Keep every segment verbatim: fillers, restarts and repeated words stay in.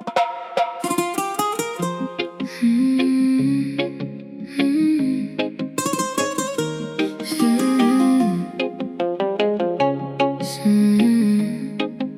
Mm, mm, mm, mm.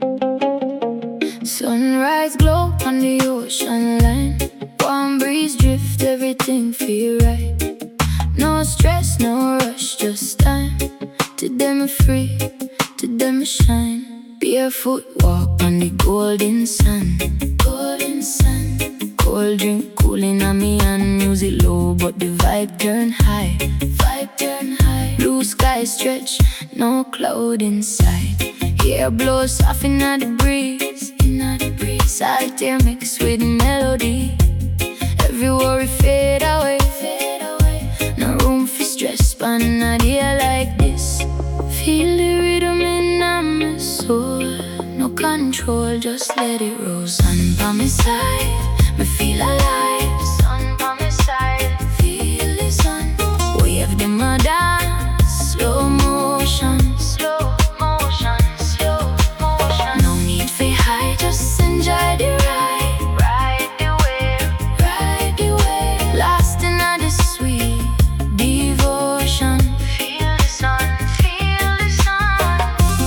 Sunrise glow on the ocean line. Warm breeze drift, everything feel right. No stress, no rush, just time. Today me free, today me shine. Barefoot walk on the golden sand. Golden sand. Cold drink cooling on me and music low, but the vibe turn high. Vibe turn high. Blue sky stretch, no cloud inside. Air blows soft inna the breeze. Inna the breeze. Salt air mixed with melody. Every worry fade away. Fade away. No room for stress, on a day like this. Feel the rhythm in my soul. No control, just let it roll. Sun by my side, me feel alive. Sun by my side, feel the sun. Wave them a dance, slow motion. Slow motion, slow motion. No need for high, just enjoy the ride. Ride the wave, ride the wave. Lost in all the sweet devotion. Feel the sun, feel the sun.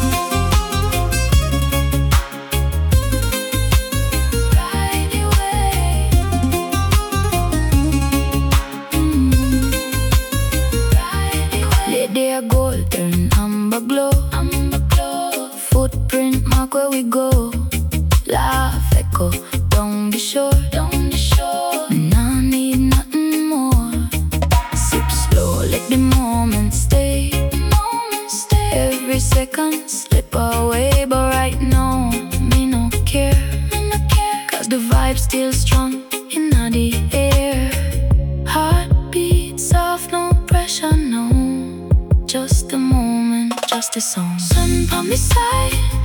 Ride the wave. Mm. Ride the wave. Let their gold turn amber glow. Amber glow. Footprint mark where we go. Laugh echo down the shore. Down the shore. Nah need nothing more. Sip slow, let the moment stay. The moment stay. Every second slip away, but right now me no care. Me no care. Cause the vibe still strong in the air. Heartbeat soft, no pressure, no. Just a moment, just a song. Sun by my side,